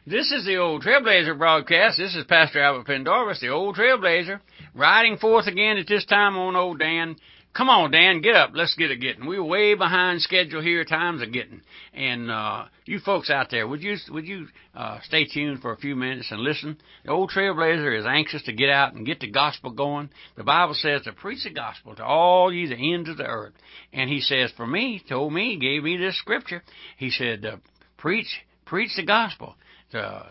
This is the Old Trailblazer broadcast. This is Pastor Albert Pendarvis, the Old Trailblazer, riding forth again at this time on old Dan. Come on, Dan, get up. Let's get it getting. We're way behind schedule here. Times are getting. And you folks out there, would you stay tuned for a few minutes and listen? The Old Trailblazer is anxious to get out and get the gospel going. The Bible says to preach the gospel to all ye the ends of the earth. And he says, for me, told me, gave me this scripture. He said, preach the gospel. To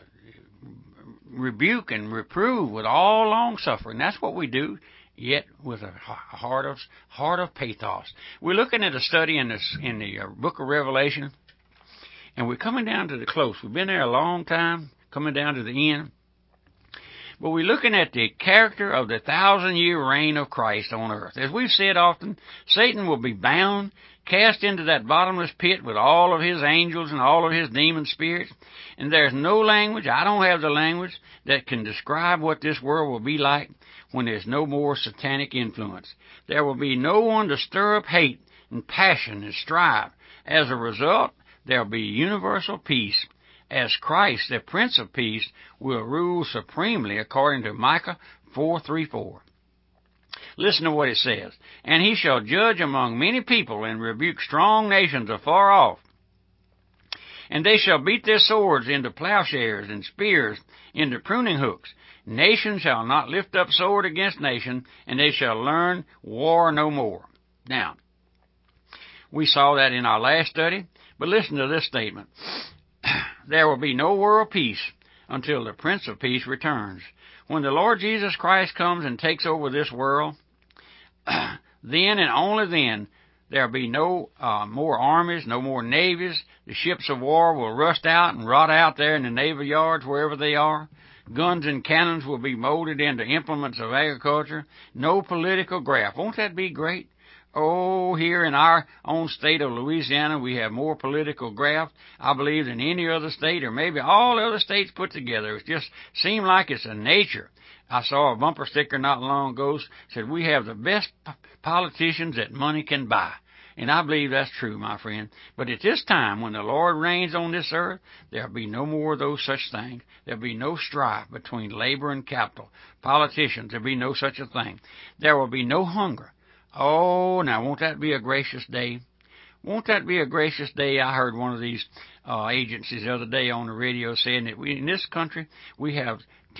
rebuke and reprove with all long suffering. That's what we do, yet with a heart of pathos. We're looking at a study in the book of Revelation, and we're coming down to the close. We've been there a long time, coming down to the end. But we're looking at the character of the 1,000-year reign of Christ on earth. As we've said often, Satan will be bound, cast into that bottomless pit with all of his angels and all of his demon spirits. And there's no language, I don't have the language, that can describe what this world will be like when there's no more satanic influence. There will be no one to stir up hate and passion and strife. As a result, there will be universal peace, as Christ, the Prince of Peace, will rule supremely according to Micah 4:3-4. Listen to what it says. And he shall judge among many people and rebuke strong nations afar off. And they shall beat their swords into plowshares and spears into pruning hooks. Nation shall not lift up sword against nation, and they shall learn war no more. Now, we saw that in our last study, but listen to this statement. There will be no world peace until the Prince of Peace returns. When the Lord Jesus Christ comes and takes over this world, then and only then there will be no more armies, no more navies. The ships of war will rust out and rot out there in the naval yards wherever they are. Guns and cannons will be molded into implements of agriculture. No political graft. Won't that be great? Oh, here in our own state of Louisiana, we have more political graft, I believe, than any other state, or maybe all other states put together. It just seems like it's a nature. I saw a bumper sticker not long ago said, we have the best politicians that money can buy. And I believe that's true, my friend. But at this time, when the Lord reigns on this earth, there'll be no more of those such things. There'll be no strife between labor and capital. Politicians, there'll be no such a thing. There will be no hunger. Oh, now, won't that be a gracious day? Won't that be a gracious day? I heard one of these agencies the other day on the radio saying that in this country, we have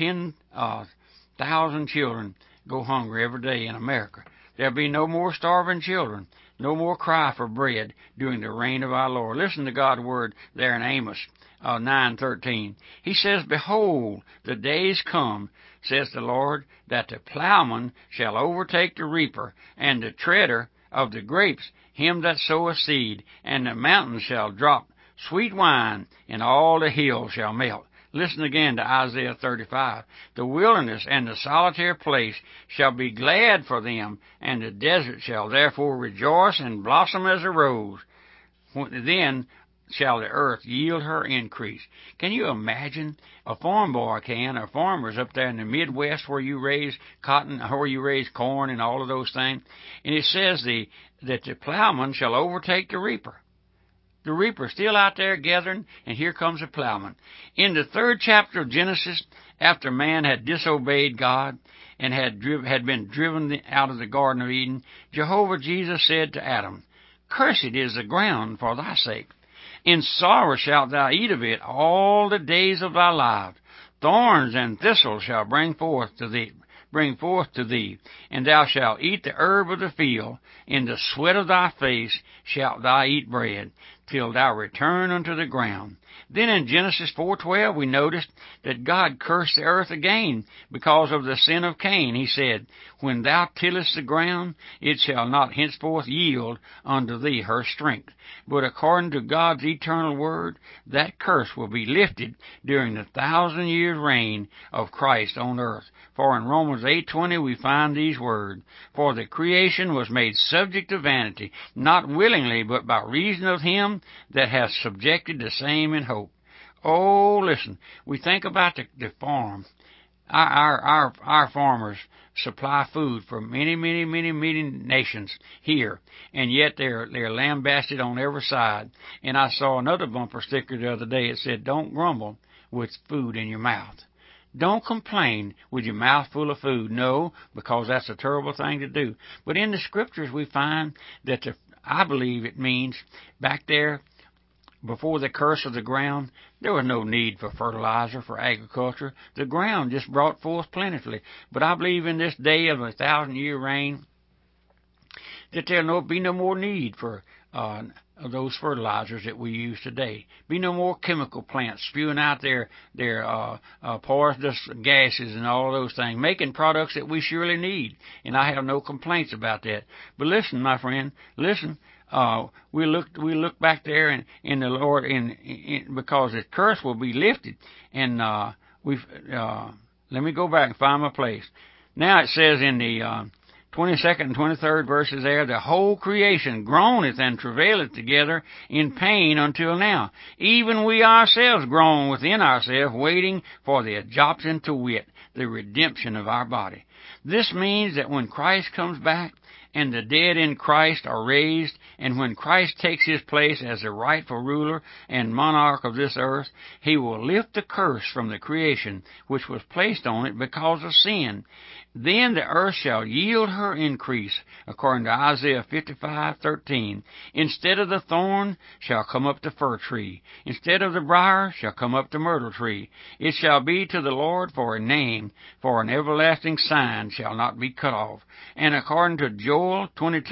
10,000 children go hungry every day in America. There'll be no more starving children, no more cry for bread during the reign of our Lord. Listen to God's word there in Amos 9:13. He says, behold, the days come, says the Lord, that the plowman shall overtake the reaper, and the treader of the grapes him that soweth seed, and the mountains shall drop sweet wine, and all the hills shall melt. Listen again to Isaiah 35. The wilderness and the solitary place shall be glad for them, and the desert shall therefore rejoice and blossom as a rose. Then shall the earth yield her increase. Can you imagine? A farm boy can, or farmers up there in the Midwest where you raise cotton, where you raise corn and all of those things. And it says that the plowman shall overtake the reaper. The reaper still out there gathering, and here comes the plowman. In the 3rd chapter of Genesis, after man had disobeyed God and had been driven out of the Garden of Eden, Jehovah Jesus said to Adam, cursed is the ground for thy sake. In sorrow shalt thou eat of it all the days of thy life. Thorns and thistles shall bring forth to thee, and thou shalt eat the herb of the field. In the sweat of thy face shalt thou eat bread, till thou return unto the ground. Then in Genesis 4:12 we noticed that God cursed the earth again because of the sin of Cain. He said, when thou tillest the ground, it shall not henceforth yield unto thee her strength. But according to God's eternal word, that curse will be lifted during the 1,000 years reign of Christ on earth. For in Romans 8:20 we find these words, for the creation was made subject to vanity, not willingly, but by reason of him that hath subjected the same in hope. Oh, listen, we think about the farm. Our farmers supply food for many nations here, and yet they're lambasted on every side. And I saw another bumper sticker the other day. It said, don't grumble, with food in your mouth. Don't complain with your mouth full of food. No, because that's a terrible thing to do. But in the scriptures we find that I believe it means back there before the curse of the ground, there was no need for fertilizer for agriculture. The ground just brought forth plentifully. But I believe in this day of 1,000-year reign that there'll be no more need for those fertilizers that we use today. Be no more chemical plants spewing out their poisonous gases and all of those things, making products that we surely need. And I have no complaints about that. But listen, my friend, listen. We look back there in the Lord, because the curse will be lifted. And let me go back and find my place. Now it says in the 22nd and 23rd verses there, the whole creation groaneth and travaileth together in pain until now. Even we ourselves groan within ourselves, waiting for the adoption, to wit, the redemption of our body. This means that when Christ comes back, and the dead in Christ are raised, and when Christ takes his place as the rightful ruler and monarch of this earth, he will lift the curse from the creation which was placed on it because of sin. Then the earth shall yield her increase, according to Isaiah 55:13. Instead of the thorn shall come up the fir tree. Instead of the briar shall come up the myrtle tree. It shall be to the Lord for a name, for an everlasting sign shall not be cut off. And according to Joel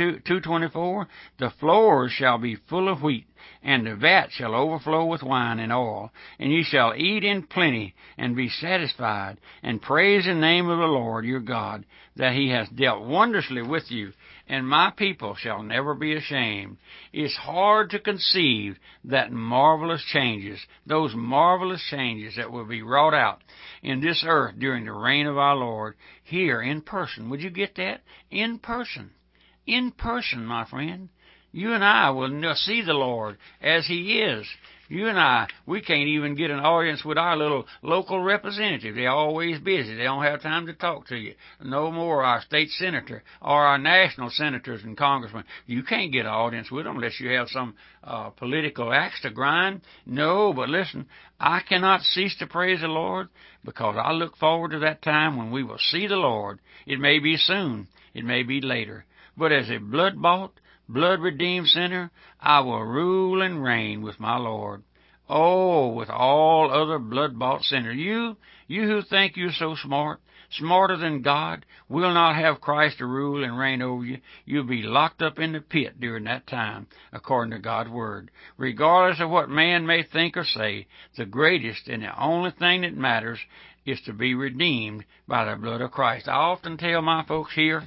2:24, the floors shall be full of wheat, and the vat shall overflow with wine and oil, and ye shall eat in plenty, and be satisfied, and praise the name of the Lord your God, that he has dealt wondrously with you, and my people shall never be ashamed. It's hard to conceive that marvelous changes, those marvelous changes that will be wrought out in this earth during the reign of our Lord, here in person. Would you get that? In person. In person, my friend. You and I will see the Lord as he is. You and I, we can't even get an audience with our little local representative. They're always busy. They don't have time to talk to you. No more our state senator or our national senators and congressmen. You can't get an audience with them unless you have some political axe to grind. No, but listen, I cannot cease to praise the Lord, because I look forward to that time when we will see the Lord. It may be soon. It may be later. But as a blood-bought, blood-redeemed sinner, I will rule and reign with my Lord. Oh, with all other blood-bought sinners. You who think you're so smart, smarter than God, will not have Christ to rule and reign over you. You'll be locked up in the pit during that time, according to God's Word. Regardless of what man may think or say, the greatest and the only thing that matters is to be redeemed by the blood of Christ. I often tell my folks here,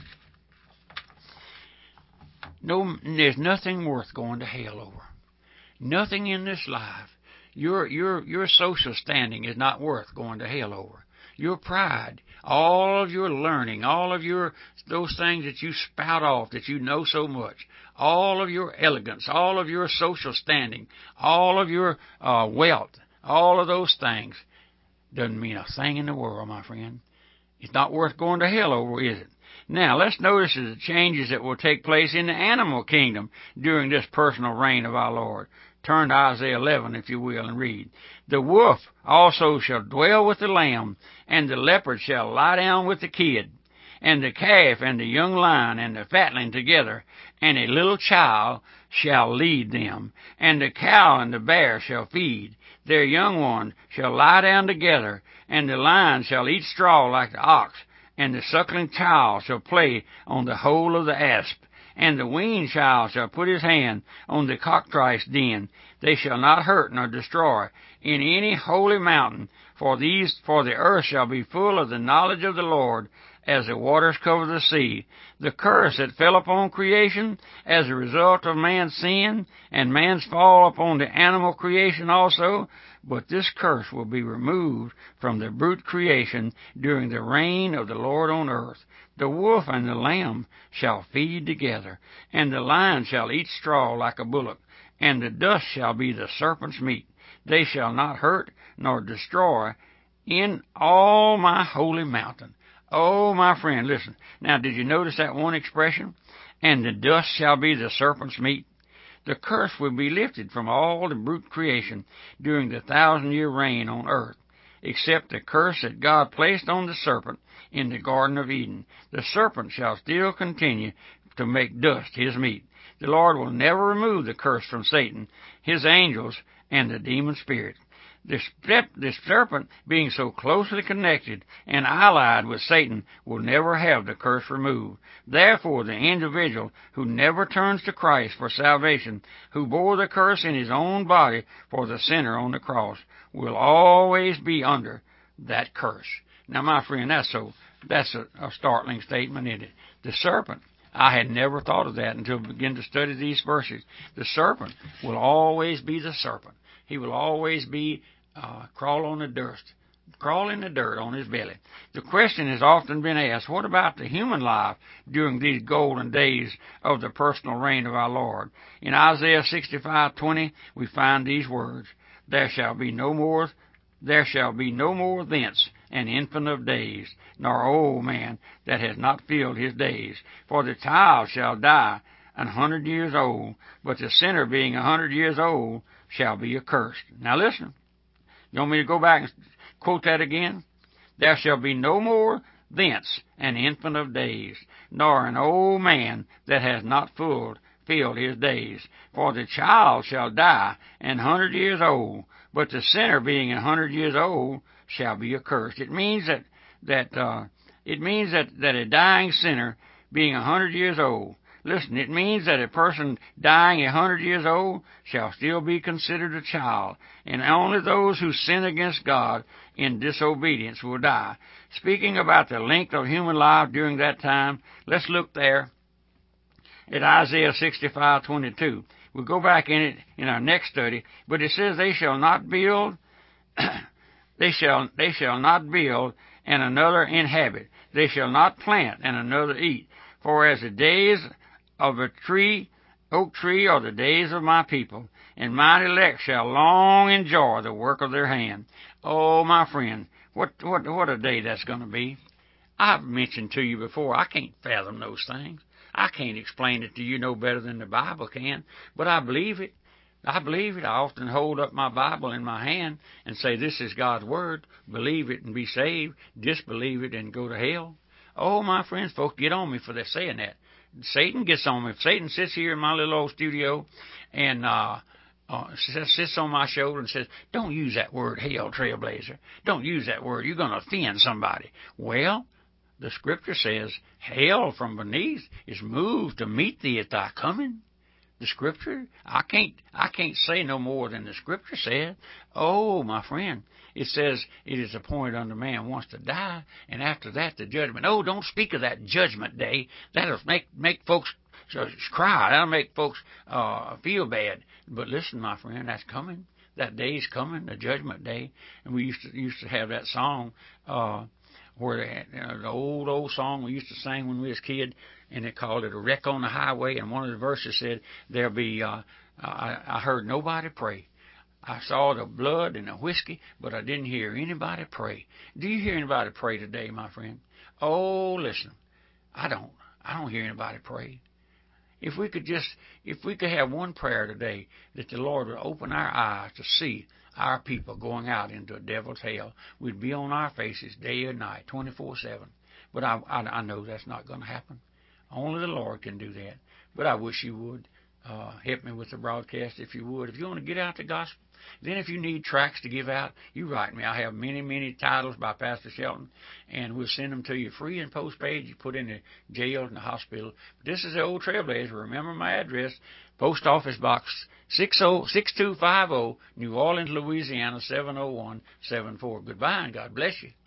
no, there's nothing worth going to hell over. Nothing in this life. Your social standing is not worth going to hell over. Your pride, all of your learning, all of those things that you spout off that you know so much, all of your elegance, all of your social standing, all of your wealth, all of those things doesn't mean a thing in the world, my friend. It's not worth going to hell over, is it? Now, let's notice the changes that will take place in the animal kingdom during this personal reign of our Lord. Turn to Isaiah 11, if you will, and read. The wolf also shall dwell with the lamb, and the leopard shall lie down with the kid, and the calf and the young lion and the fatling together, and a little child shall lead them, and the cow and the bear shall feed. Their young ones shall lie down together, and the lion shall eat straw like the ox, and the suckling child shall play on the hole of the asp, and the weaned child shall put his hand on the cockatrice den. They shall not hurt nor destroy in any holy mountain, for the earth shall be full of the knowledge of the Lord, as the waters cover the sea. The curse that fell upon creation as a result of man's sin and man's fall upon the animal creation also, but this curse will be removed from the brute creation during the reign of the Lord on earth. The wolf and the lamb shall feed together, and the lion shall eat straw like a bullock, and the dust shall be the serpent's meat. They shall not hurt nor destroy in all my holy mountain. Oh, my friend, listen. Now, did you notice that one expression? And the dust shall be the serpent's meat. The curse will be lifted from all the brute creation during the 1,000-year reign on earth, except the curse that God placed on the serpent in the Garden of Eden. The serpent shall still continue to make dust his meat. The Lord will never remove the curse from Satan, his angels, and the demon spirit. The serpent, being so closely connected and allied with Satan, will never have the curse removed. Therefore, the individual who never turns to Christ for salvation, who bore the curse in his own body for the sinner on the cross, will always be under that curse. Now, my friend, that's a startling statement, isn't it? The serpent. I had never thought of that until I began to study these verses. The serpent will always be the serpent. He will always be crawl in the dirt on his belly. The question has often been asked, what about the human life during these golden days of the personal reign of our Lord? In Isaiah 65:20, we find these words, There shall be no more thence an infant of days, nor old man that has not filled his days. For the child shall die 100 years old, but the sinner being 100 years old shall be accursed. Now listen. You want me to go back and quote that again? There shall be no more thence an infant of days, nor an old man that has not filled his days. For the child shall die 100 years old, but the sinner being 100 years old shall be accursed. It means that a dying sinner being 100 years old. Listen, it means that a person dying 100 years old shall still be considered a child, and only those who sin against God in disobedience will die. Speaking about the length of human life during that time, let's look there at Isaiah 65:22. We'll go back in it in our next study, but it says they shall not build, they shall not build and another inhabit. They shall not plant and another eat. For as the days of a oak tree are the days of my people, and mine elect shall long enjoy the work of their hand. Oh, my friend, what a day that's going to be. I've mentioned to you before, I can't fathom those things. I can't explain it to you no better than the Bible can, but I believe it. I believe it. I often hold up my Bible in my hand and say, this is God's Word. Believe it and be saved. Disbelieve it and go to hell. Oh, my friends, folks get on me for saying that. Satan gets on me. If Satan sits here in my little old studio and sits on my shoulder and says, don't use that word, hell, trailblazer. Don't use that word. You're going to offend somebody. Well, the Scripture says, hell from beneath is moved to meet thee at thy coming. The Scripture, I can't say no more than the Scripture said. Oh, my friend, it says it is appointed unto man once to die, and after that the judgment. Oh, don't speak of that judgment day. That'll make folks cry. That'll make folks feel bad. But listen, my friend, that's coming. That day's coming, the judgment day. And we used to have that song where the old song we used to sing when we was kids, and they called it A Wreck on the Highway, and one of the verses said, there'll be, I heard nobody pray. I saw the blood and the whiskey, but I didn't hear anybody pray. Do you hear anybody pray today, my friend? Oh, listen, I don't hear anybody pray. If we could have one prayer today, that the Lord would open our eyes to see our people going out into a devil's hell, we'd be on our faces day and night, 24/7. But I know that's not going to happen. Only the Lord can do that. But I wish you would help me with the broadcast if you would. If you want to get out the gospel, then if you need tracts to give out, you write me. I have many titles by Pastor Shelton, and we'll send them to you free and postpaid. You put in the jail and the hospital. But this is the Old Trailblazer. Remember my address, Post Office Box 6250, New Orleans, Louisiana 70174. Goodbye, and God bless you.